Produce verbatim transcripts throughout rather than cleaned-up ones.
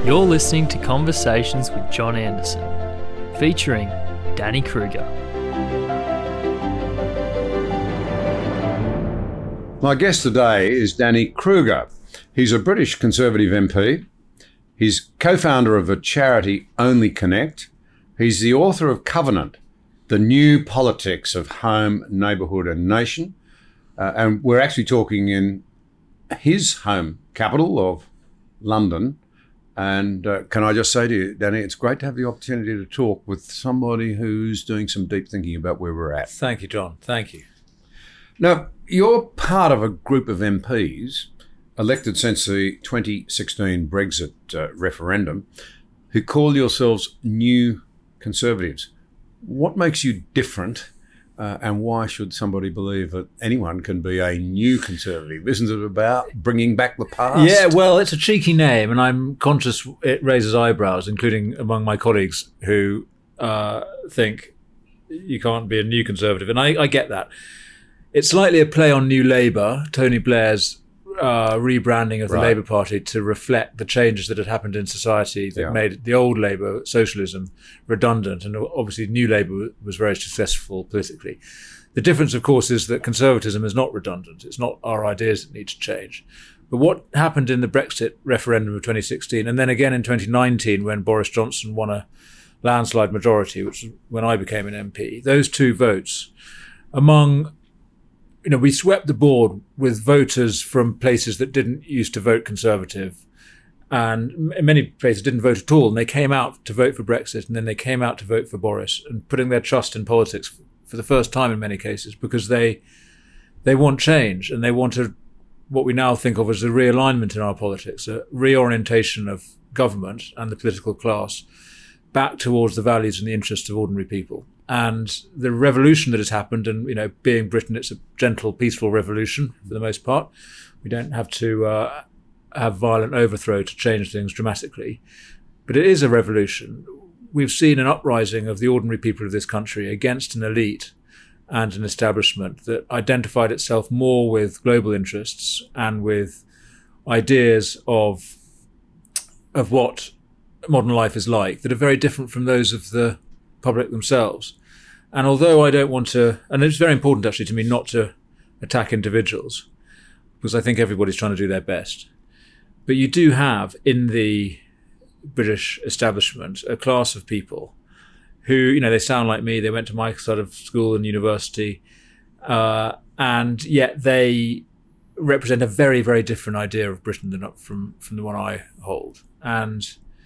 You're listening to Conversations with John Anderson, featuring Danny Kruger. My guest today is Danny Kruger. He's a British Conservative M P. He's co-founder of a charity, Only Connect. He's the author of Covenant, The New Politics of Home, Neighbourhood and Nation. Uh, and we're actually talking in his home capital of London. And uh, can I just say to you, Danny, it's great to have the opportunity to talk with somebody who's doing some deep thinking about where we're at. Thank you, John. Thank you. Now, you're part of a group of M Ps elected since the twenty sixteen Brexit uh, referendum who call yourselves New Conservatives. What makes you different? Uh, and why should somebody believe that anyone can be a new Conservative? Isn't it about bringing back the past? Yeah, well, it's a cheeky name, and I'm conscious it raises eyebrows, including among my colleagues who uh, think you can't be a new Conservative. And I, I get that. It's slightly a play on New Labour, Tony Blair's uh, rebranding of the Right. Labour Party to reflect the changes that had happened in society that Yeah. made the old Labour socialism redundant. And obviously New Labour was very successful politically. The difference, of course, is that conservatism is not redundant. It's not our ideas that need to change. But what happened in the Brexit referendum of twenty sixteen, and then again in twenty nineteen when Boris Johnson won a landslide majority, which was when I became an M P, those two votes, among You know, we swept the board with voters from places that didn't used to vote Conservative, and in many places didn't vote at all. And they came out to vote for Brexit, and then they came out to vote for Boris, and putting their trust in politics for the first time in many cases, because they they want change, and they want a, what we now think of as a realignment in our politics, a reorientation of government and the political class back towards the values and the interests of ordinary people. And the revolution that has happened, and, you know, being Britain, it's a gentle, peaceful revolution for the most part. We don't have to uh, have violent overthrow to change things dramatically. But it is a revolution. We've seen an uprising of the ordinary people of this country against an elite and an establishment that identified itself more with global interests and with ideas of of what modern life is like that are very different from those of the public themselves. And although I don't want to, and it's very important actually to me not to attack individuals, because I think everybody's trying to do their best. But you do have in the British establishment a class of people who, you know, they sound like me, they went to my sort of school and university, uh, and yet they represent a very, very different idea of Britain than from, from the one I hold. And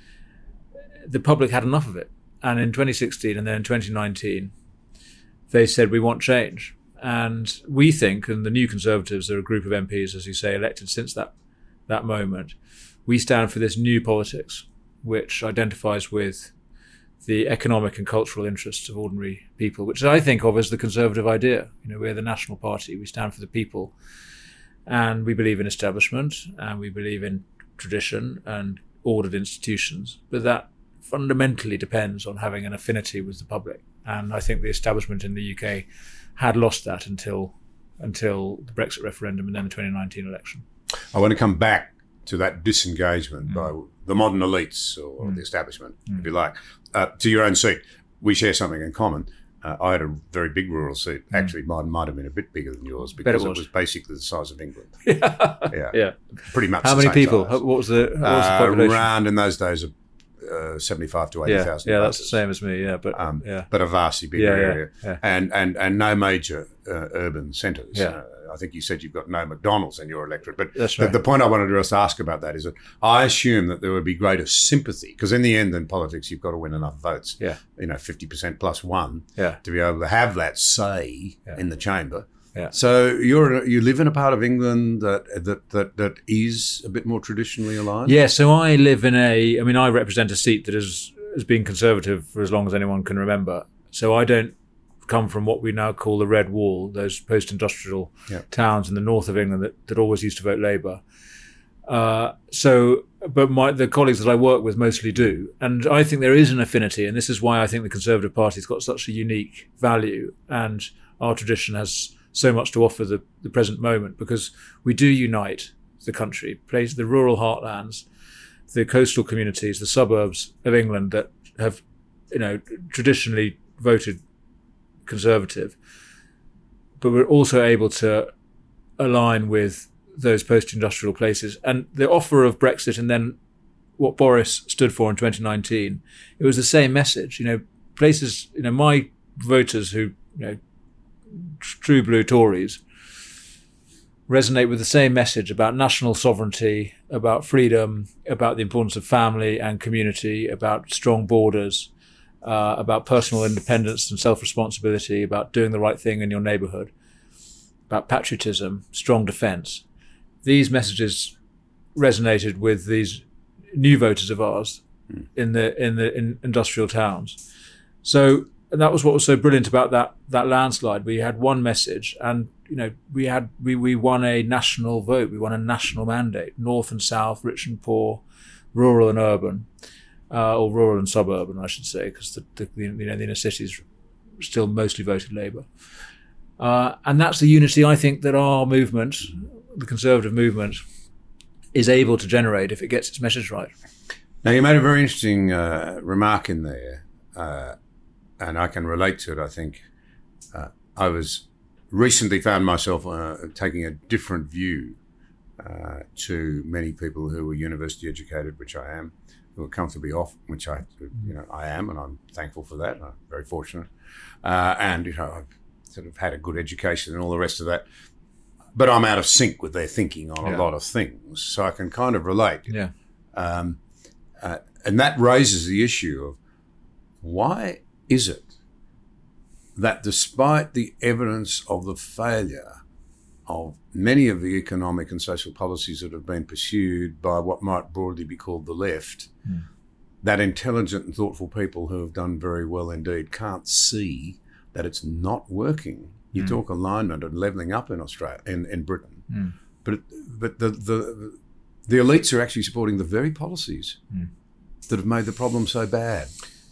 the public had enough of it. And in twenty sixteen and then in twenty nineteen, they said, we want change. And we think, and the New Conservatives are a group of M Ps, as you say, elected since that, that moment, we stand for this new politics, which identifies with the economic and cultural interests of ordinary people, which I think of as the Conservative idea. You know, we're the national party. We stand for the people. And we believe in establishment, and we believe in tradition and ordered institutions. But that fundamentally depends on having an affinity with the public. And I think the establishment in the U K had lost that until until the Brexit referendum and then the twenty nineteen election. I want to come back to that disengagement mm. by the modern elites or Mm. the establishment, Mm. if you like. Uh, to your own seat, we share something in common. Uh, I had a very big rural seat. Mm. Actually, mine might have been a bit bigger than yours because it it was. was basically the size of England. yeah. Yeah, yeah. pretty much. How the many same people? size. What was the, what was the Uh, population? around in those days, uh, seventy-five to eighty yeah, thousand. yeah, that's the same as me. Yeah, but Um, yeah, but a vastly bigger Yeah, yeah, area, yeah. and and and no major uh, urban centres. Yeah. Uh, I think you said you've got no McDonald's in your electorate, but That's the, right. the point I wanted to just ask about that is that I assume that there would be greater sympathy, because in the end, in politics, you've got to win enough votes. Yeah. You know, fifty percent plus one yeah, to be able to have that say Yeah. in the chamber. Yeah. So you're you live in a part of England that that that that is a bit more traditionally aligned. yeah. So I live in a. I mean, I represent a seat that has has been Conservative for as long as anyone can remember. So I don't come from what we now call the Red Wall, those post-industrial Yeah. towns in the north of England that, that always used to vote Labour. Uh, so, but my, the colleagues that I work with mostly do. And I think there is an affinity, and this is why I think the Conservative Party's got such a unique value, and our tradition has so much to offer the, the present moment, because we do unite the country, place the rural heartlands, the coastal communities, the suburbs of England that have, you know, traditionally voted Conservative, but we're also able to align with those post-industrial places. And the offer of Brexit and then what Boris stood for in twenty nineteen, it was the same message. You know, places, you know, my voters who, you know, true blue Tories resonate with the same message about national sovereignty, about freedom, about the importance of family and community, about strong borders, uh, about personal independence and self-responsibility, about doing the right thing in your neighbourhood, about patriotism, strong defence. These messages resonated with these new voters of ours mm. in the in the in industrial towns. So and that was what was so brilliant about that that landslide. We had one message, and you know we had we we won a national vote. We won a national mandate: north and south, rich and poor, rural and urban, uh, or rural and suburban, I should say, because the, the you know the inner cities still mostly voted Labour. Uh, and that's the unity I think that our movement, the Conservative movement, is able to generate if it gets its message right. Now, you made a very interesting uh, remark in there, uh, and I can relate to it, I think. Uh, I was recently found myself uh, taking a different view uh, to many people who were university educated, which I am, who are comfortably off, which I, you know, I am, and I'm thankful for that. I'm very fortunate. Uh, and, you know, I've sort of had a good education and all the rest of that. But I'm out of sync with their thinking on yeah. a lot of things, so I can kind of relate. Yeah. Um, uh, and that raises the issue of why is it that despite the evidence of the failure of many of the economic and social policies that have been pursued by what might broadly be called the left, mm. that intelligent and thoughtful people who have done very well indeed can't see that it's not working? You mm. talk alignment and levelling up in Australia, in, in Britain, mm. but but the, the the elites are actually supporting the very policies mm. that have made the problem so bad.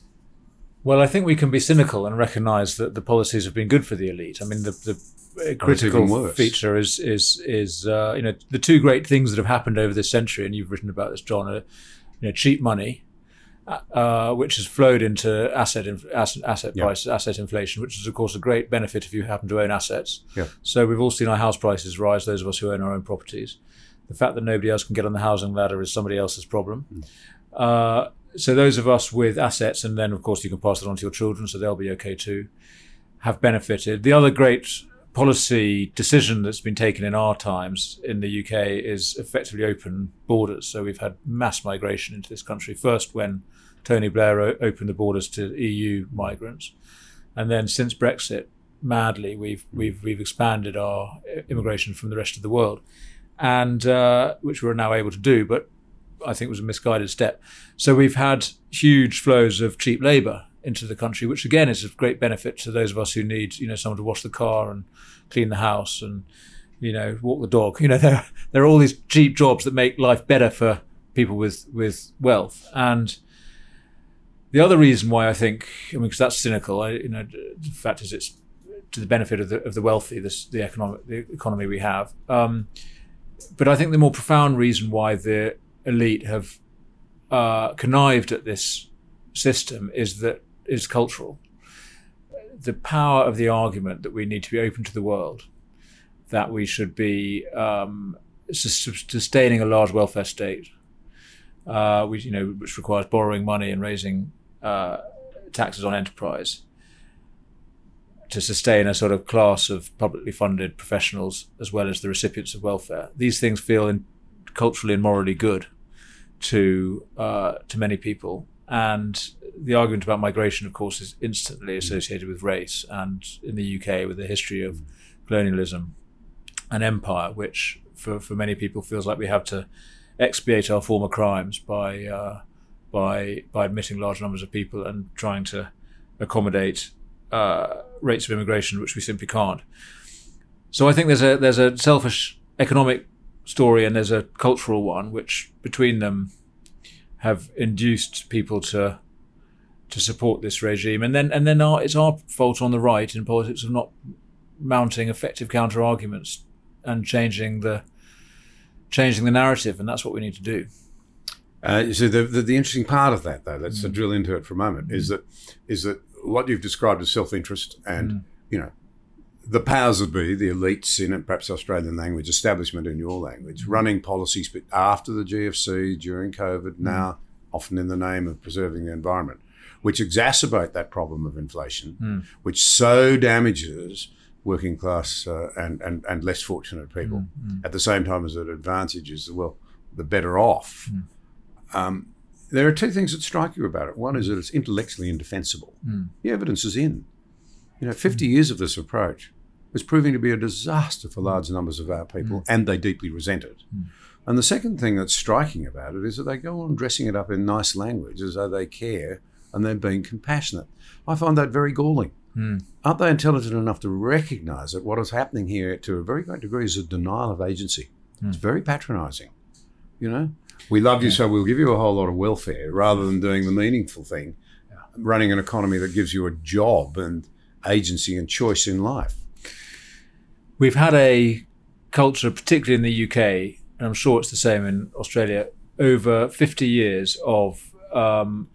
Well, I think we can be cynical and recognise that the policies have been good for the elite. I mean, the, the critical feature is is is uh, you know the two great things that have happened over this century, and you've written about this, John, are you know cheap money. Uh, which has flowed into asset inf- asset, asset yeah. price, asset inflation, which is, of course, a great benefit if you happen to own assets. Yeah. So we've all seen our house prices rise, those of us who own our own properties. The fact that nobody else can get on the housing ladder is somebody else's problem. Mm. Uh, so those of us with assets, and then, of course, you can pass it on to your children, so they'll be okay too, have benefited. The other great policy decision that's been taken in our times in the U K is effectively open borders. So we've had mass migration into this country, first when Tony Blair o- opened the borders to E U migrants, and then since Brexit, madly we've we've we've expanded our immigration from the rest of the world, and uh, which we're now able to do, but I think was a misguided step. So we've had huge flows of cheap labour into the country, which again is of great benefit to those of us who need, you know, someone to wash the car and clean the house and, you know, walk the dog. You know, there there are all these cheap jobs that make life better for people with with wealth. And the other reason why I think, I mean, because that's cynical, I, you know, the fact is it's to the benefit of the of the wealthy, this the economic the economy we have. Um, but I think the more profound reason why the elite have uh, connived at this system is that is cultural. The power of the argument that we need to be open to the world, that we should be um, sustaining a large welfare state, uh, which you know which requires borrowing money and raising uh, taxes on enterprise to sustain a sort of class of publicly funded professionals as well as the recipients of welfare. These things feel in, culturally and morally good to uh, to many people. And the argument about migration, of course, is instantly associated with race, and in the U K with the history of colonialism and empire, which for, for many people feels like we have to expiate our former crimes by uh, by by admitting large numbers of people and trying to accommodate uh, rates of immigration, which we simply can't. So I think there's a there's a selfish economic story and there's a cultural one, which between them have induced people to to support this regime, and then and then our, it's our fault on the right in politics of not mounting effective counter arguments and changing the changing the narrative, and that's what we need to do. Uh, so the, the the interesting part of that, though, let's mm. drill into it for a moment, mm. is that is that what you've described as self-interest and mm. you know the powers that be, the elites in perhaps Australian language, establishment in your language, mm. running policies, but after the G F C, during COVID, mm. now often in the name of preserving the environment, which exacerbate that problem of inflation, mm. which so damages working class uh, and, and and less fortunate people, mm. Mm. at the same time as it advantages well the better off. Mm. Um, there are two things that strike you about it. One is that it's intellectually indefensible. Mm. The evidence is in. You know, fifty mm. years of this approach was proving to be a disaster for large numbers of our people, mm. and they deeply resent it. Mm. And the second thing that's striking about it is that they go on dressing it up in nice language as though they care and they're being compassionate. I find that very galling. Mm. Aren't they intelligent enough to recognise that what is happening here to a very great degree is a denial of agency? Mm. It's very patronising, you know? We love you, yeah. so we'll give you a whole lot of welfare rather than doing the meaningful thing, yeah. running an economy that gives you a job and agency and choice in life. We've had a culture, particularly in the U K, and I'm sure it's the same in Australia, over fifty years of um,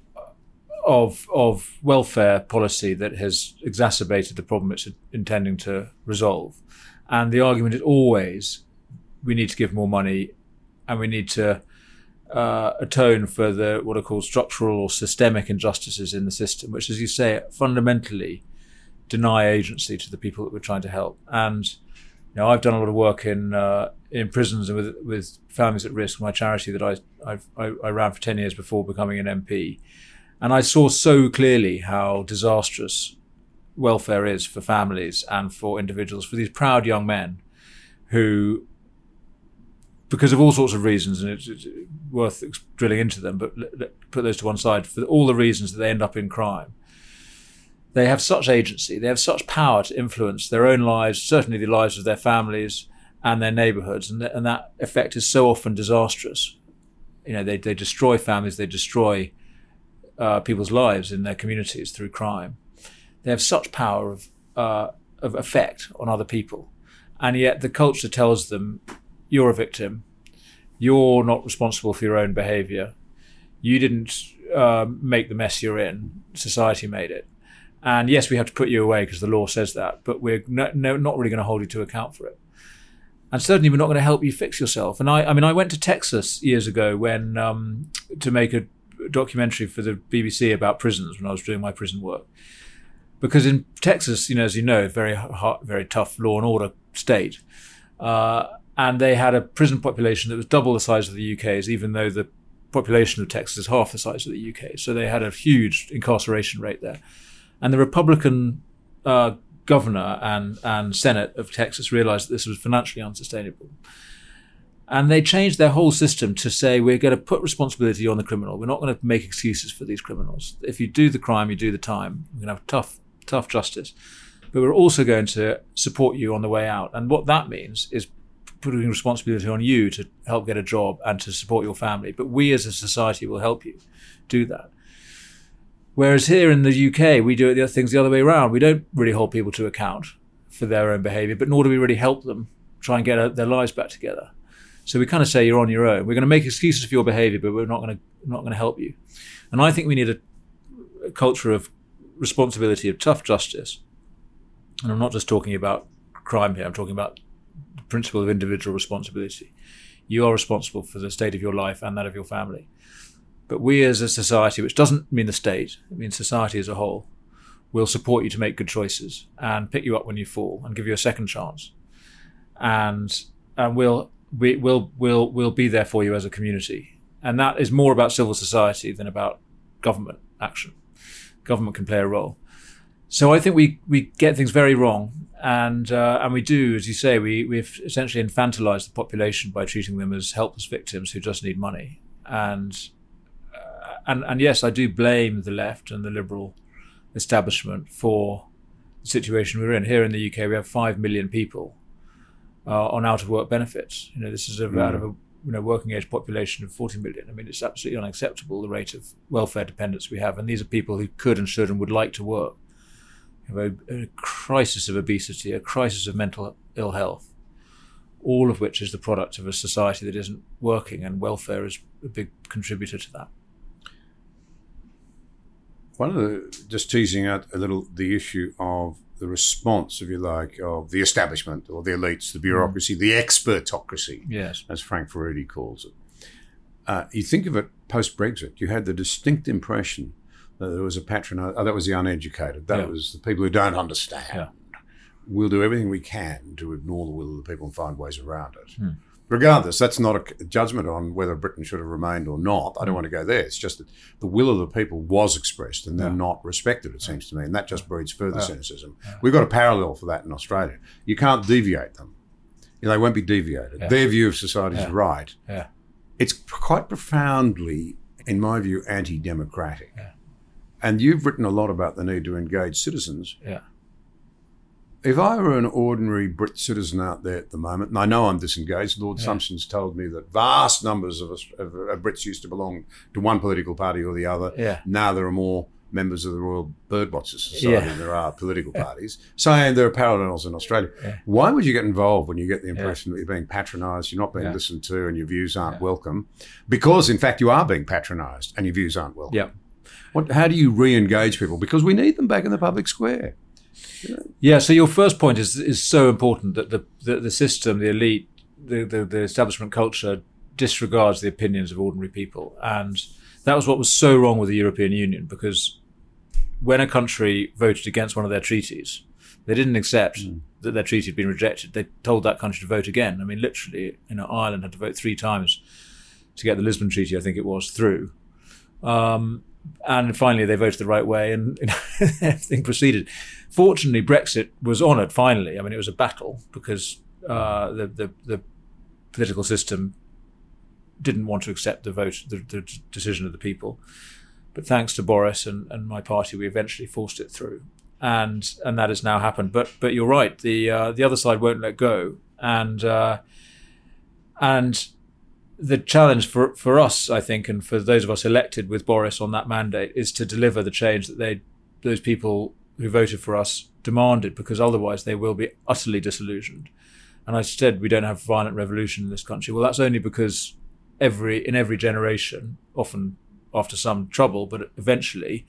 of of welfare policy that has exacerbated the problem it's intending to resolve. And the argument is always, we need to give more money and we need to uh, atone for the what are called structural or systemic injustices in the system, which, as you say, fundamentally deny agency to the people that we're trying to help. And you know, I've done a lot of work in uh, in prisons and with with families at risk. My charity that I I've, I I ran for ten years before becoming an M P, and I saw so clearly how disastrous welfare is for families and for individuals, for these proud young men who, because of all sorts of reasons, and it's, it's worth drilling into them, but let, let, put those to one side, for all the reasons that they end up in crime, they have such agency, they have such power to influence their own lives, certainly the lives of their families and their neighbourhoods, and, th- and that effect is so often disastrous. You know, they, they destroy families, they destroy uh, people's lives in their communities through crime. They have such power of uh, of effect on other people, and yet the culture tells them, you're a victim, you're not responsible for your own behaviour, you didn't uh, make the mess you're in, society made it. And yes, we have to put you away because the law says that, but we're no, no, not really going to hold you to account for it. And certainly we're not going to help you fix yourself. And I, I mean, I went to Texas years ago when um, to make a documentary for the B B C about prisons when I was doing my prison work. Because in Texas, you know, as you know, very hard, very tough law and order state. Uh, and they had a prison population that was double the size of the U K's, even though the population of Texas is half the size of the U K. So they had a huge incarceration rate there. And the Republican uh, governor and, and Senate of Texas realized that this was financially unsustainable. And they changed their whole system to say, we're going to put responsibility on the criminal. We're not going to make excuses for these criminals. If you do the crime, you do the time. We're going to have tough, tough justice. But we're also going to support you on the way out. And what that means is putting responsibility on you to help get a job and to support your family. But we as a society will help you do that. Whereas here in the U K, we do it, things the other way around. We don't really hold people to account for their own behaviour, but nor do we really help them try and get a, their lives back together. So we kind of say, you're on your own. We're going to make excuses for your behaviour, but we're not going to not going to help you. And I think we need a, a culture of responsibility, of tough justice. And I'm not just talking about crime here. I'm talking about the principle of individual responsibility. You are responsible for the state of your life and that of your family. But we as a society, which doesn't mean the state, it means society as a whole, will support you to make good choices and pick you up when you fall and give you a second chance. And and we'll we will will will be there for you as a community. And that is more about civil society than about government action. Government can play a role. So I think we, we get things very wrong, and uh, and we do, as you say, we we've essentially infantilized the population by treating them as helpless victims who just need money. And uh, and and yes, I do blame the left and the liberal establishment for the situation we're in. Here in the U K, we have five million people uh, on out of work benefits. You know, this is mm. out of a you know working age population of forty million. I mean, it's absolutely unacceptable, the rate of welfare dependence we have. And these are people who could and should and would like to work. We have a, a crisis of obesity, a crisis of mental ill health, all of which is the product of a society that isn't working, and welfare is a big contributor to that. One of the, just teasing out a little the issue of the response, if you like, of the establishment or the elites, the bureaucracy, mm. the expertocracy, yes, as Frank Furedi calls it. Uh, you think of it post-Brexit, you had the distinct impression that there was a patronage, oh, that was the uneducated, that yeah. was the people who don't understand. Yeah. We'll do everything we can to ignore the will of the people and find ways around it. Hmm. Regardless, that's not a judgment on whether Britain should have remained or not. I don't want to go there. It's just that the will of the people was expressed and they're yeah. not respected, it seems to me, and that just breeds further yeah. cynicism. Yeah. We've got a parallel for that in Australia. You can't deviate them. You know, they won't be deviated. Yeah. Their view of society is yeah. right. Yeah. It's quite profoundly, in my view, anti-democratic. Yeah. And you've written a lot about the need to engage citizens. Yeah. If I were an ordinary Brit citizen out there at the moment, and I know I'm disengaged, Lord yeah. Sumption's told me that vast numbers of, us, of, of Brits used to belong to one political party or the other. Yeah. Now there are more members of the Royal Birdwatchers Society yeah. than there are political parties, saying there are parallels in Australia. Yeah. Why would you get involved when you get the impression yeah. that you're being patronised, you're not being yeah. listened to, and your views aren't yeah. welcome? Because, in fact, you are being patronised and your views aren't welcome. Yeah. What, how do you re-engage people? Because we need them back in the public square. Yeah, so your first point is is so important, that the the, the system, the elite, the, the, the establishment culture disregards the opinions of ordinary people. And that was what was so wrong with the European Union, because when a country voted against one of their treaties, they didn't accept mm. that their treaty had been rejected. They told that country to vote again. I mean, literally, you know, Ireland had to vote three times to get the Lisbon Treaty, I think it was, through. Um, and finally they voted the right way, and you know, everything proceeded. Fortunately, Brexit was honoured finally. I mean, it was a battle because uh, the, the the political system didn't want to accept the vote, the, the decision of the people. But thanks to Boris and, and my party, we eventually forced it through, and and that has now happened. But but you're right, the uh, the other side won't let go, and uh, and the challenge for for us, I think, and for those of us elected with Boris on that mandate, is to deliver the change that they those people who voted for us demanded, because otherwise they will be utterly disillusioned. And I said we don't have violent revolution in this country. Well, that's only because every in every generation, often after some trouble, but eventually,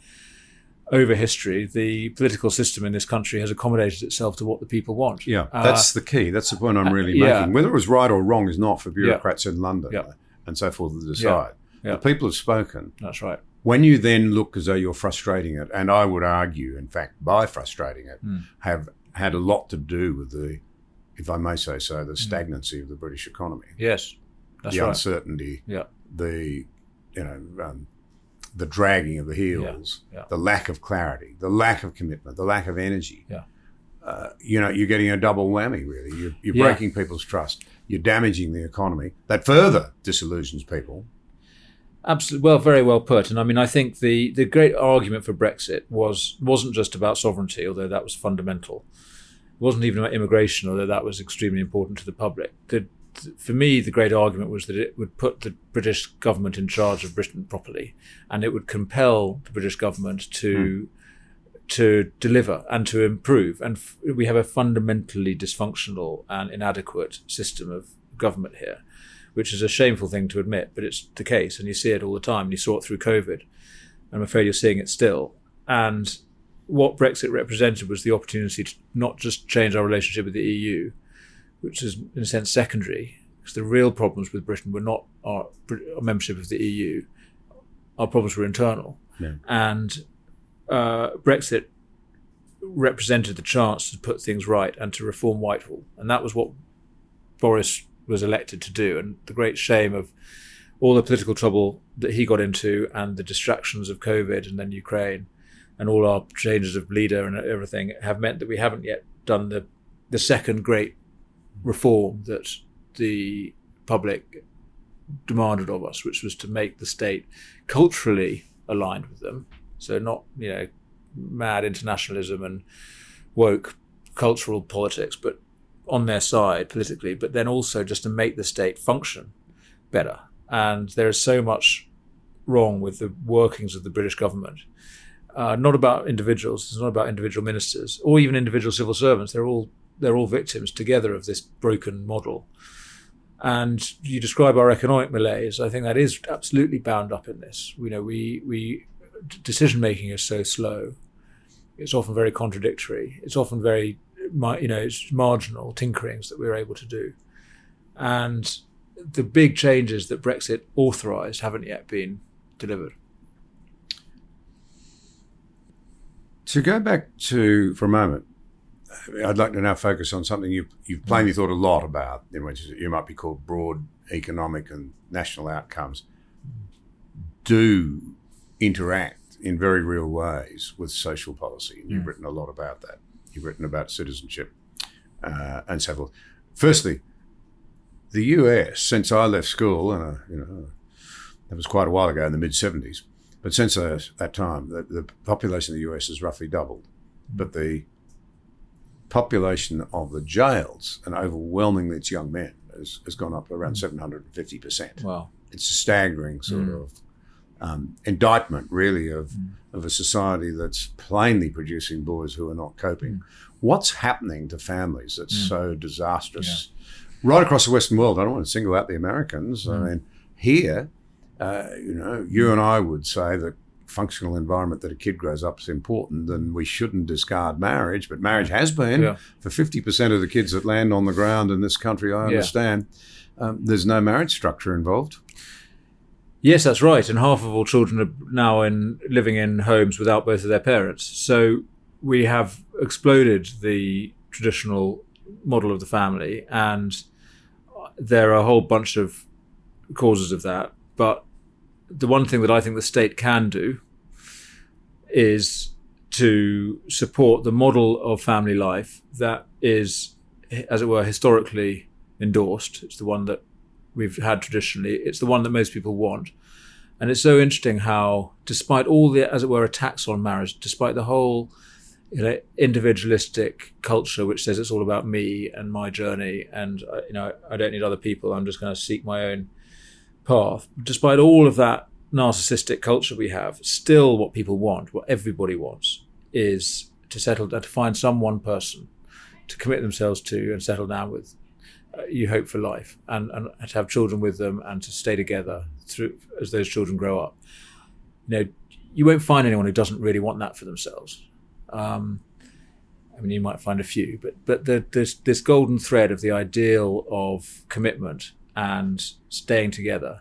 over history, the political system in this country has accommodated itself to what the people want. Yeah, that's uh, the key. That's the point I'm really uh, making. yeah. Whether it was right or wrong is not for bureaucrats yeah. in London yeah. and so forth to decide. Yeah. Yeah. The people have spoken. That's right. When you then look as though you're frustrating it, and I would argue, in fact, by frustrating it, mm. have had a lot to do with the, if I may say so, the stagnancy mm. of the British economy. Yes, that's the right. uncertainty, yeah. the, you know, um, the dragging of the heels, yeah. Yeah. the lack of clarity, the lack of commitment, the lack of energy. Yeah. Uh, you know, you're getting a double whammy, really. You're, you're yeah. breaking people's trust. You're damaging the economy. That further disillusions people. Absolutely. Well, very well put. And I mean, I think the, the great argument for Brexit was, wasn't just about sovereignty, although that was fundamental. It wasn't even about immigration, although that was extremely important to the public. The, for me, the great argument was that it would put the British government in charge of Britain properly, and it would compel the British government to mm. to deliver and to improve. And f- we have a fundamentally dysfunctional and inadequate system of government here, which is a shameful thing to admit, but it's the case, and you see it all the time. You saw it through COVID. I'm afraid you're seeing it still. And what Brexit represented was the opportunity to not just change our relationship with the E U, which is in a sense secondary, because the real problems with Britain were not our, our membership of the E U. Our problems were internal. Yeah. And uh, Brexit represented the chance to put things right and to reform Whitehall. And that was what Boris was elected to do. And the great shame of all the political trouble that he got into, and the distractions of COVID and then Ukraine, and all our changes of leader and everything, have meant that we haven't yet done the the second great reform that the public demanded of us, which was to make the state culturally aligned with them. So not, you know, mad internationalism and woke cultural politics, but on their side politically, but then also just to make the state function better. And there is so much wrong with the workings of the British government. Uh, not about individuals, it's not about individual ministers or even individual civil servants. They're all they're all victims together of this broken model. And you describe our economic malaise. I think that is absolutely bound up in this. You know, we we decision making is so slow. It's often very contradictory. It's often very, you know, it's marginal tinkerings that we're able to do. And the big changes that Brexit authorised haven't yet been delivered. To go back to, for a moment, I'd like to now focus on something you've, you've plainly thought a lot about, in which you might be called broad economic and national outcomes, do interact in very real ways with social policy. And you've mm. written a lot about that. You've written about citizenship uh, and so forth. Firstly, the U S, since I left school, and uh, you know, that was quite a while ago in the mid seventies, but since uh, that time, the, the population of the U S has roughly doubled. But the population of the jails, and overwhelmingly it's young men, has, has gone up around seven hundred fifty percent. Wow. It's a staggering sort mm. of um, indictment, really, of, mm. of a society that's plainly producing boys who are not coping. Mm. What's happening to families that's mm. so disastrous? Yeah. Right across the Western world, I don't want to single out the Americans. Mm. I mean, here, uh, you know, you and I would say that functional environment that a kid grows up is important, and we shouldn't discard marriage, but marriage has been yeah. for fifty percent of the kids that land on the ground in this country, I understand. Yeah. Um, there's no marriage structure involved. Yes, that's right. And half of all children are now in living in homes without both of their parents. So we have exploded the traditional model of the family, and there are a whole bunch of causes of that. But the one thing that I think the state can do is to support the model of family life that is, as it were, historically endorsed. It's the one that we've had traditionally. It's the one that most people want. And it's so interesting how, despite all the, as it were, attacks on marriage, despite the whole, you know, individualistic culture which says it's all about me and my journey, and uh, you know, I don't need other people, I'm just going to seek my own path. Despite all of that narcissistic culture we have, still what people want, what everybody wants, is to settle, to find some one person to commit themselves to and settle down with. Uh, you hope for life, and, and to have children with them, and to stay together through as those children grow up. You know, you won't find anyone who doesn't really want that for themselves. Um, I mean, you might find a few, but but the, this this golden thread of the ideal of commitment and staying together,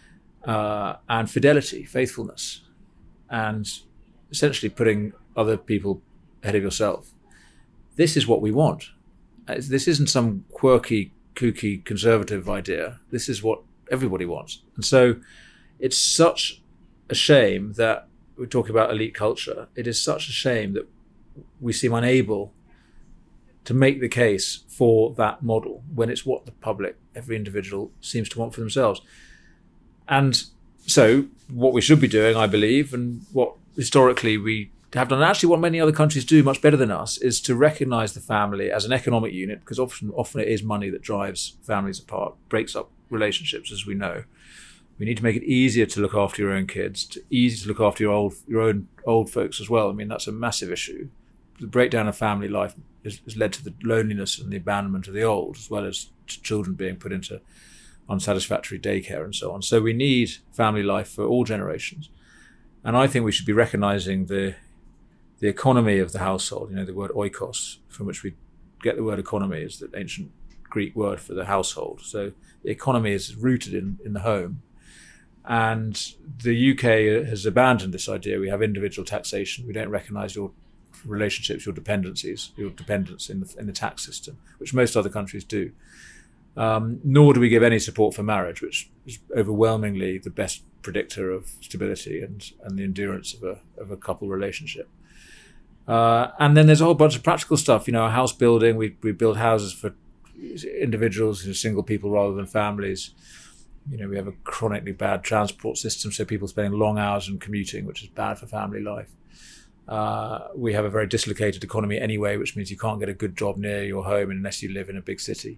uh, and fidelity, faithfulness, and essentially putting other people ahead of yourself. This is what we want. This isn't some quirky, kooky, conservative idea. This is what everybody wants. And so it's such a shame that we're talking about elite culture. It is such a shame that we seem unable to make the case for that model when it's what the public, every individual, seems to want for themselves. And so what we should be doing, I believe, and what historically we have done, and actually what many other countries do much better than us, is to recognise the family as an economic unit, because often often it is money that drives families apart, breaks up relationships, as we know. We need to make it easier to look after your own kids, to easy to look after your old your own old folks as well. I mean, that's a massive issue. The breakdown of family life has, has led to the loneliness and the abandonment of the old, as well as children being put into unsatisfactory daycare and so on. So we need family life for all generations. And I think we should be recognising the the economy of the household. You know, the word oikos, from which we get the word economy, is the ancient Greek word for the household. So the economy is rooted in, in the home. And the U K has abandoned this idea. We have individual taxation. We don't recognise your relationships, your dependencies, your dependence in the, in the tax system, which most other countries do. Um, nor do we give any support for marriage, which is overwhelmingly the best predictor of stability and, and the endurance of a of a couple relationship. Uh, and then there's a whole bunch of practical stuff. You know, house building. We we build houses for individuals, who are single people rather than families. You know, we have a chronically bad transport system, so people spending long hours and commuting, which is bad for family life. Uh, we have a very dislocated economy anyway, which means you can't get a good job near your home unless you live in a big city.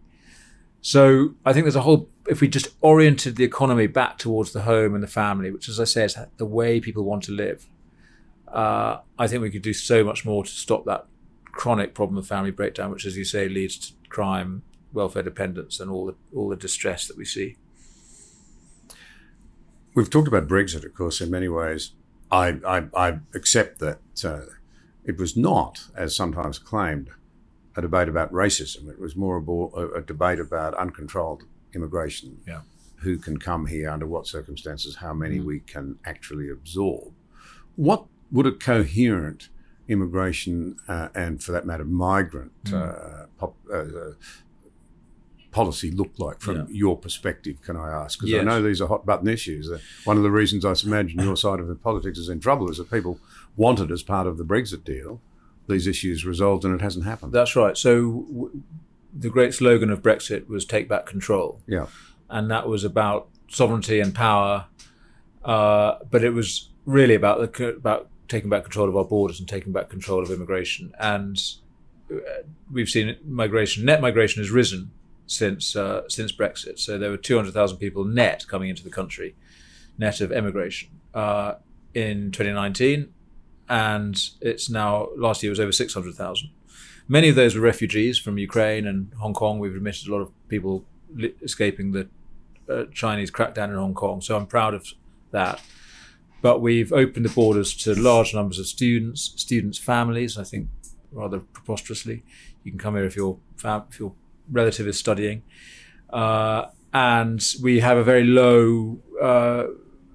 So I think there's a whole, if we just oriented the economy back towards the home and the family, which, as I say, is the way people want to live, uh, I think we could do so much more to stop that chronic problem of family breakdown, which, as you say, leads to crime, welfare dependence, and all the all the distress that we see. We've talked about Brexit, of course, in many ways. I, I, I accept that uh, it was not, as sometimes claimed, a debate about racism. It was more a, a debate about uncontrolled immigration. Yeah. Who can come here, under what circumstances, how many Mm. we can actually absorb. What would a coherent immigration uh, and, for that matter, migrant Mm. uh, pop, uh, policy look like from Yeah. your perspective, can I ask? Because Yes. I know these are hot button issues. Uh, one of the reasons I imagine your side of the politics is in trouble is that people wanted, as part of the Brexit deal, these issues resolved, and it hasn't happened. That's right. So w- the great slogan of Brexit was "Take back control," yeah. and that was about sovereignty and power, uh, but it was really about the co- about taking back control of our borders and taking back control of immigration. And uh, we've seen migration, net migration has risen since uh, since Brexit. So there were two hundred thousand people net coming into the country, net of emigration, uh, in twenty nineteen, and it's now, last year was over six hundred thousand. Many of those were refugees from Ukraine and Hong Kong. We've admitted a lot of people li- escaping the uh, Chinese crackdown in Hong Kong, so I'm proud of that. But we've opened the borders to large numbers of students, students' families, I think rather preposterously. You can come here if your fam- if your relative is studying. Uh, and we have a very low uh,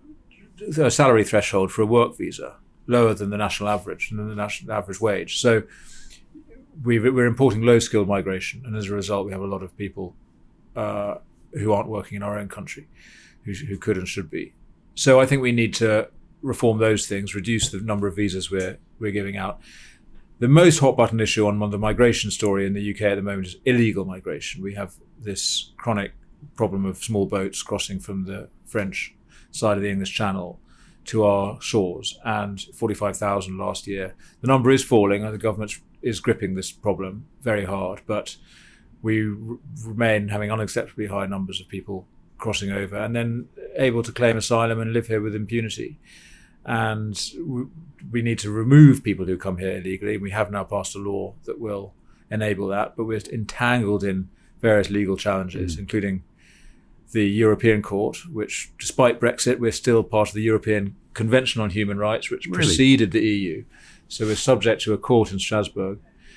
salary threshold for a work visa, lower than the national average, than the national average wage. So we've, we're importing low-skilled migration, and as a result, we have a lot of people uh, who aren't working in our own country, who, who could and should be. So I think we need to reform those things, reduce the number of visas we're we're giving out. The most hot button issue on the migration story in the U K at the moment is illegal migration. We have this chronic problem of small boats crossing from the French side of the English Channel to our shores, and forty-five thousand last year. The number is falling, and the government is gripping this problem very hard, but we r- remain having unacceptably high numbers of people crossing over and then able to claim asylum and live here with impunity. And w- we need to remove people who come here illegally. We have now passed a law that will enable that, but we're entangled in various legal challenges, mm. including the European Court, which, despite Brexit, we're still part of the European Convention on Human Rights, which really? preceded the E U. So we're subject to a court in Strasbourg,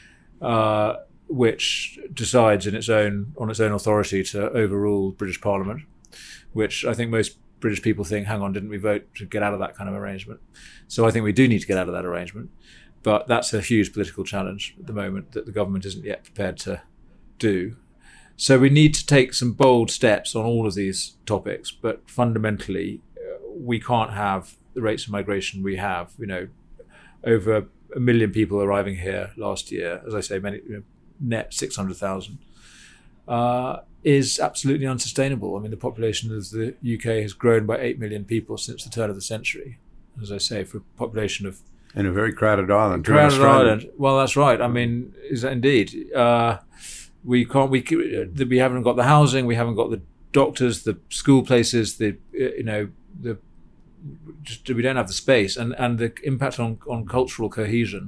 uh, which decides in its own on its own authority to overrule British Parliament, which I think most British people think, hang on, didn't we vote to get out of that kind of arrangement? So I think we do need to get out of that arrangement. But that's a huge political challenge at the moment that the government isn't yet prepared to do. So we need to take some bold steps on all of these topics, but fundamentally, uh, we can't have the rates of migration we have. You know, over a million people arriving here last year, as I say, many, you know, net six hundred thousand, uh, is absolutely unsustainable. I mean, the population of the U K has grown by eight million people since the turn of the century, as I say, for a population of... In a very crowded island. Crowded island. Well, that's right. I mean, is that indeed... Uh, We can't. We we haven't got the housing. We haven't got the doctors, the school places. The you know the just we don't have the space, and and the impact on on cultural cohesion.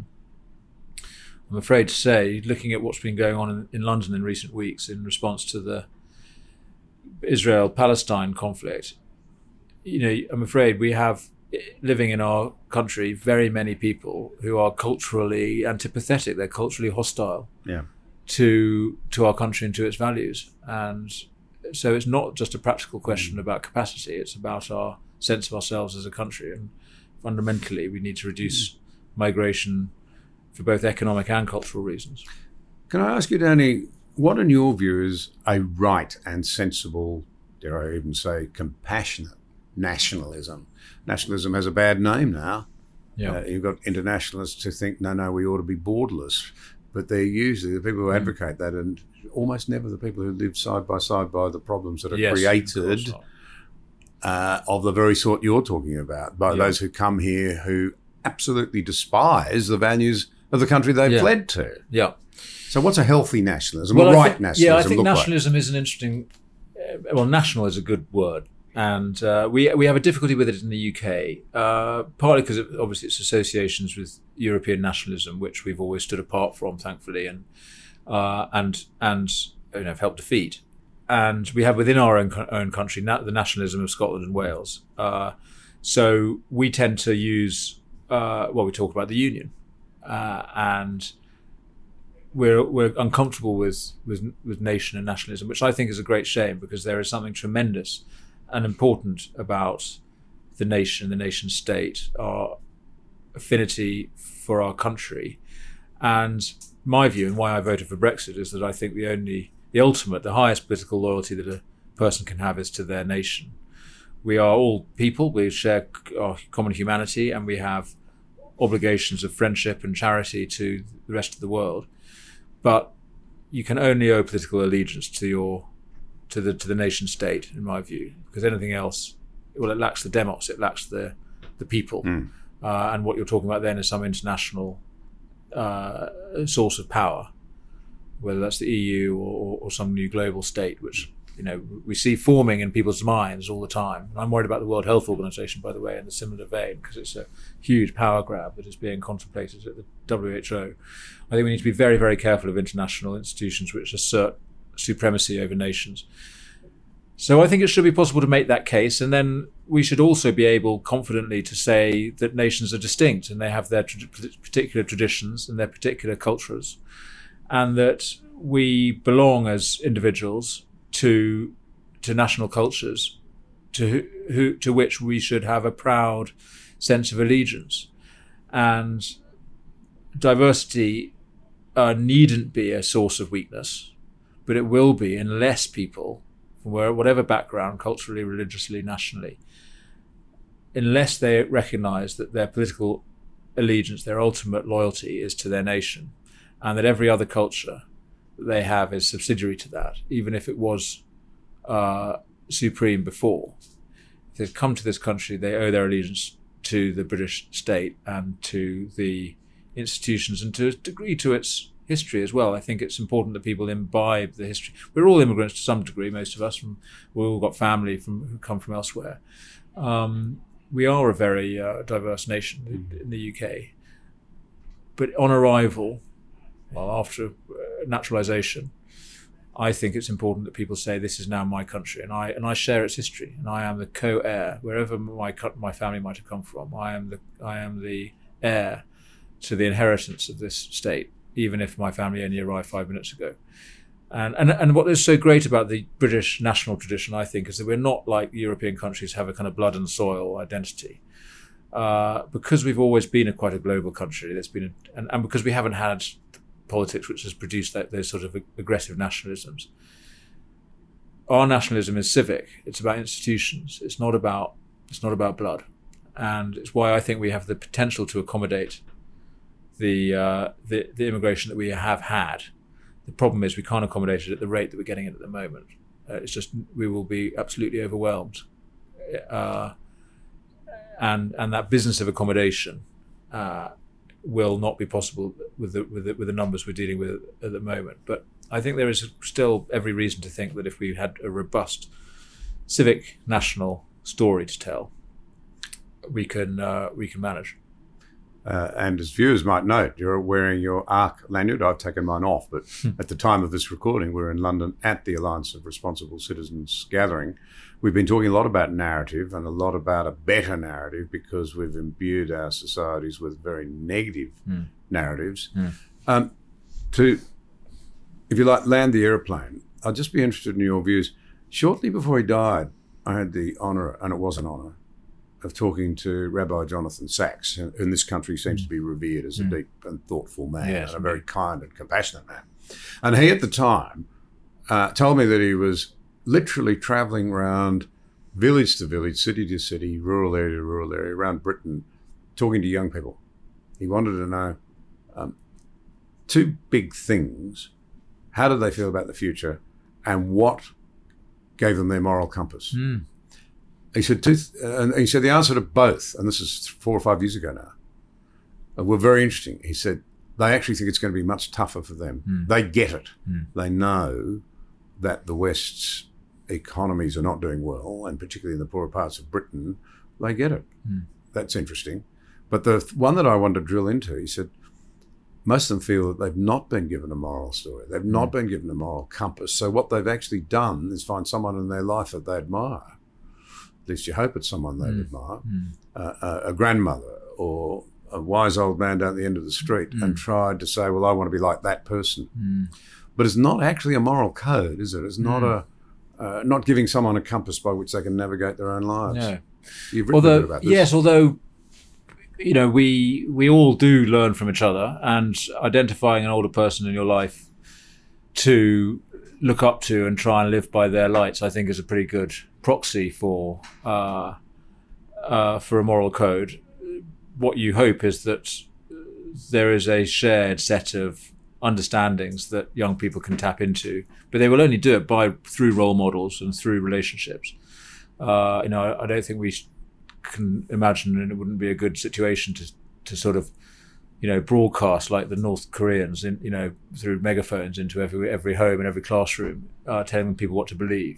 I'm afraid to say, looking at what's been going on in, in London in recent weeks in response to the Israel-Palestine conflict, you know, I'm afraid we have living in our country very many people who are culturally antipathetic. They're culturally hostile. Yeah. to to our country and to its values. And so it's not just a practical question about capacity, it's about our sense of ourselves as a country. And fundamentally, we need to reduce migration for both economic and cultural reasons. Can I ask you, Danny, what in your view is a right and sensible, dare I even say, compassionate nationalism? Nationalism has a bad name now. Yeah. Uh, you've got internationalists who think, no, no, we ought to be borderless. But they're usually the people who advocate that, and almost never the people who live side by side by the problems that are Yes, created of, uh, of the very sort you're talking about, by Yeah. those who come here who absolutely despise the values of the country they've Yeah. fled to. Yeah. So what's a healthy nationalism, Well, a I right think, nationalism Yeah, I think look nationalism like? is an interesting... Uh, well, national is a good word. And uh, we we have a difficulty with it in the U K, uh, partly because it, obviously it's associations with European nationalism, which we've always stood apart from, thankfully, and uh, and and you know, have helped defeat. And we have within our own own country na- the nationalism of Scotland and Wales. Uh, so we tend to use uh, well, we talk about the union, uh, and we're we're uncomfortable with, with with nation and nationalism, which I think is a great shame, because there is something tremendous and important about the nation, the nation state, our affinity for our country. And my view, and why I voted for Brexit, is that I think the only, the ultimate, the highest political loyalty that a person can have is to their nation. We are all people, we share our common humanity, and we have obligations of friendship and charity to the rest of the world. But you can only owe political allegiance to your to the to the nation state, in my view, because anything else, well, it lacks the demos, it lacks the the people, mm. uh, and what you're talking about then is some international uh, source of power, whether that's the E U or, or some new global state, which you know we see forming in people's minds all the time. And I'm worried about the World Health Organization, by the way, in a similar vein, because it's a huge power grab that is being contemplated at the W H O. I think we need to be very, very careful of international institutions which assert supremacy over nations. So I think it should be possible to make that case, and then we should also be able confidently to say that nations are distinct and they have their tra- particular traditions and their particular cultures, and that we belong as individuals to to national cultures to who to which we should have a proud sense of allegiance. And diversity uh, needn't be a source of weakness, but it will be unless people, from whatever background, culturally, religiously, nationally, unless they recognise that their political allegiance, their ultimate loyalty is to their nation, and that every other culture that they have is subsidiary to that, even if it was uh, supreme before. If they've come to this country, they owe their allegiance to the British state and to the institutions, and to a degree to its history as well. I think it's important that people imbibe the history. We're all immigrants to some degree, most of us. From we've all got family from who come from elsewhere. Um, we are a very uh, diverse nation in, in the U K. But on arrival, well, after uh, naturalisation, I think it's important that people say, this is now my country, and I and I share its history, and I am the co-heir wherever my my family might have come from. I am the I am the heir to the inheritance of this state, even if my family only arrived five minutes ago. And, and and what is so great about the British national tradition, I think, is that we're not like European countries have a kind of blood and soil identity. Uh, because we've always been a quite a global country, there's been a, and, and because we haven't had politics which has produced that, those sort of aggressive nationalisms. Our nationalism is civic. It's about institutions. It's not about it's not about blood. And it's why I think we have the potential to accommodate the, uh, the the immigration that we have had. The problem is we can't accommodate it at the rate that we're getting it at the moment. Uh, it's just we will be absolutely overwhelmed, uh, and and that business of accommodation uh, will not be possible with the, with the with the numbers we're dealing with at the moment. But I think there is still every reason to think that if we had a robust civic national story to tell, we can uh, we can manage. Uh, and as viewers might note, you're wearing your ARC lanyard. I've taken mine off, but at the time of this recording, we're in London at the Alliance of Responsible Citizens gathering. We've been talking a lot about narrative and a lot about a better narrative, because we've imbued our societies with very negative mm. narratives. Mm. Um, to, if you like, land the aeroplane, I'll just be interested in your views. Shortly before he died, I had the honour, and it was an honour, of talking to Rabbi Jonathan Sacks, who in this country seems to be revered as a mm. deep and thoughtful man, yes, and a very kind and compassionate man. And he, at the time, uh, told me that he was literally travelling around village to village, city to city, rural area to rural area, around Britain, talking to young people. He wanted to know um, two big things. How did they feel about the future, and what gave them their moral compass? Mm. He said, two th- and he said the answer to both, and this is four or five years ago now, uh, were very interesting. He said they actually think it's going to be much tougher for them. Mm. They get it. Mm. They know that the West's economies are not doing well, and particularly in the poorer parts of Britain, they get it. Mm. That's interesting. But the th- one that I wanted to drill into, he said, most of them feel that they've not been given a moral story. They've not been given a moral compass. So what they've actually done is find someone in their life that they admire. At least you hope it's someone they mm. admire. Mm. Uh, a, a grandmother or a wise old man down at the end of the street mm. and tried to say, well, I want to be like that person. Mm. But it's not actually a moral code, is it? It's not mm. a uh, not giving someone a compass by which they can navigate their own lives. No. You've written although, a bit about this. Yes, although... You know, we we all do learn from each other, and identifying an older person in your life to look up to and try and live by their lights, I think, is a pretty good proxy for uh, uh, for a moral code. What you hope is that there is a shared set of understandings that young people can tap into, but they will only do it by through role models and through relationships. Uh, you know, I, I don't think we Sh- can imagine, and it wouldn't be a good situation to to sort of, you know, broadcast like the North Koreans, in, you know, through megaphones into every every home and every classroom, uh, telling people what to believe.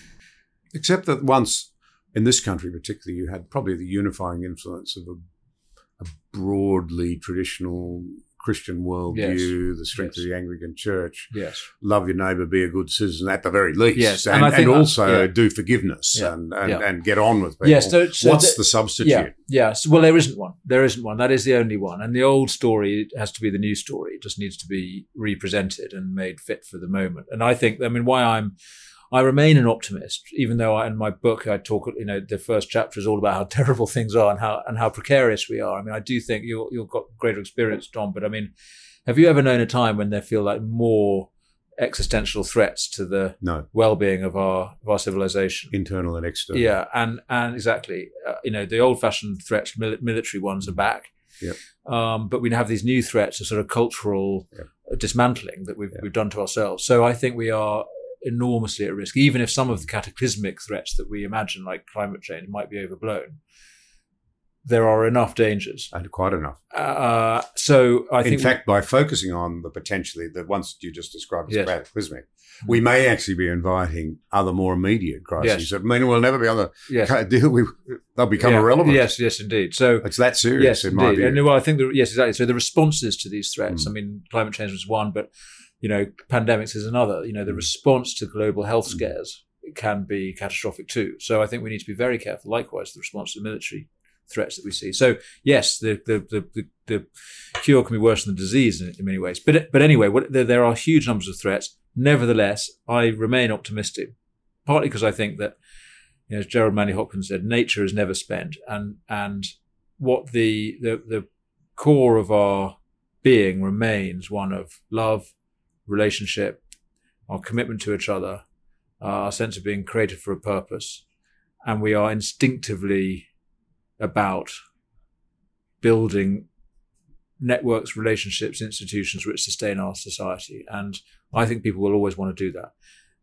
Except that once, in this country particularly, you had probably the unifying influence of a, a broadly traditional Christian worldview, yes. the strength yes. of the Anglican Church. Yes. Love your neighbour, be a good citizen at the very least. Yes. And, and, and also that, yeah. do forgiveness yeah. and, and, yeah. and get on with people. Yes. So, so What's the, the substitute? Yeah. Yes. Well, there isn't one. There isn't one. That is the only one. And the old story has to be the new story. It just needs to be represented and made fit for the moment. And I think, I mean, why I'm, I remain an optimist, even though I, in my book I talk, you know, the first chapter is all about how terrible things are and how and how precarious we are. I mean, I do think you you've got greater experience, Tom, but I mean, have you ever known a time when there feel like more existential threats to the no. well-being of our of our civilization, internal and external? Yeah, and and exactly, uh, you know, the old-fashioned threats, mil- military ones, are back. Yep. Um, but we have these new threats of sort of cultural yep. dismantling that we've yep. we've done to ourselves. So I think we are enormously at risk, even if some of the cataclysmic threats that we imagine, like climate change, might be overblown. There are enough dangers, and quite enough. Uh, so I think, in fact, by focusing on the potentially the ones you just described as yes. cataclysmic, we may actually be inviting other more immediate crises. Yes. that mean we'll never be able to yes. deal with. They'll become yeah. irrelevant. Yes, yes, indeed. So it's that serious, yes, in indeed. my view. And well, I think the, yes, exactly. So the responses to these threats. Mm. I mean, climate change was one, but you know, pandemics is another. You know, the response to global health scares can be catastrophic too. So I think we need to be very careful. Likewise, the response to military threats that we see. So yes, the the the, the, the cure can be worse than the disease in, in many ways. But but anyway, what, there, there are huge numbers of threats. Nevertheless, I remain optimistic, partly because I think that, you know, as Gerald Manley Hopkins said, nature is never spent, and and what the the the core of our being remains one of love, relationship, our commitment to each other, uh, our sense of being created for a purpose, and we are instinctively about building networks, relationships, institutions which sustain our society. And I think people will always want to do that.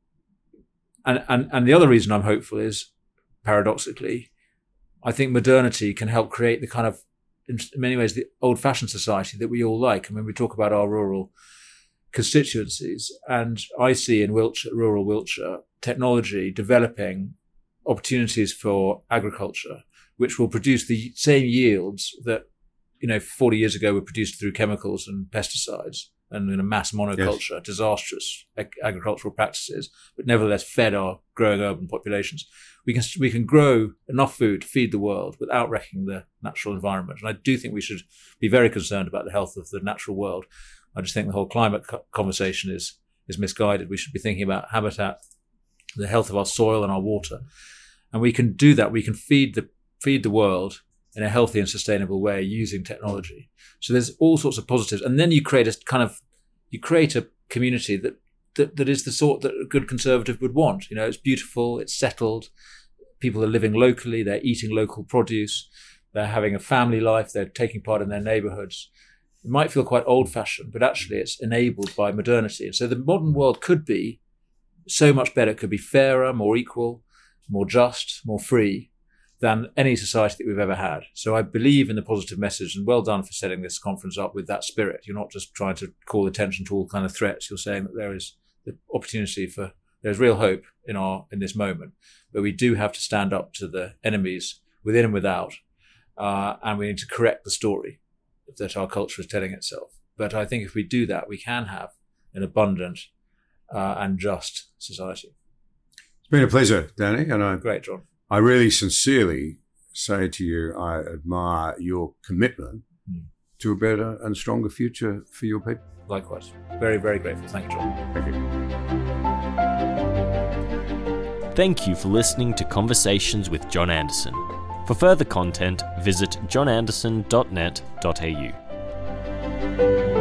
And, and, and the other reason I'm hopeful is, paradoxically, I think modernity can help create the kind of, in many ways, the old-fashioned society that we all like. I mean, we talk about our rural constituencies, and I see in Wiltshire, rural Wiltshire, technology developing opportunities for agriculture, which will produce the same yields that, you know, forty years ago were produced through chemicals and pesticides and in a mass monoculture, yes. disastrous ag- agricultural practices, but nevertheless fed our growing urban populations. We can we can grow enough food to feed the world without wrecking the natural environment. And I do think we should be very concerned about the health of the natural world. I just think the whole climate co- conversation is is misguided. We should be thinking about habitat, the health of our soil and our water. And we can do that. We can feed the feed the world in a healthy and sustainable way using technology. So there's all sorts of positives. And then you create a kind of, you create a community that, that, that is the sort that a good conservative would want. You know, it's beautiful, it's settled, people are living locally, they're eating local produce, they're having a family life, they're taking part in their neighborhoods. It might feel quite old fashioned, but actually it's enabled by modernity. And so the modern world could be so much better. It could be fairer, more equal, more just, more free than any society that we've ever had. So I believe in the positive message, and well done for setting this conference up with that spirit. You're not just trying to call attention to all kind of threats. You're saying that there is the opportunity for There's real hope in our in this moment, but we do have to stand up to the enemies within and without, uh, and we need to correct the story that our culture is telling itself. But I think if we do that, we can have an abundant uh, and just society. It's been a pleasure, Danny, and I, Great, John. I really sincerely say to you, I admire your commitment mm. to a better and stronger future for your people. Likewise. Very, very grateful. Thank you, John. Thank you. Thank you for listening to Conversations with John Anderson. For further content, visit john anderson dot net dot a u.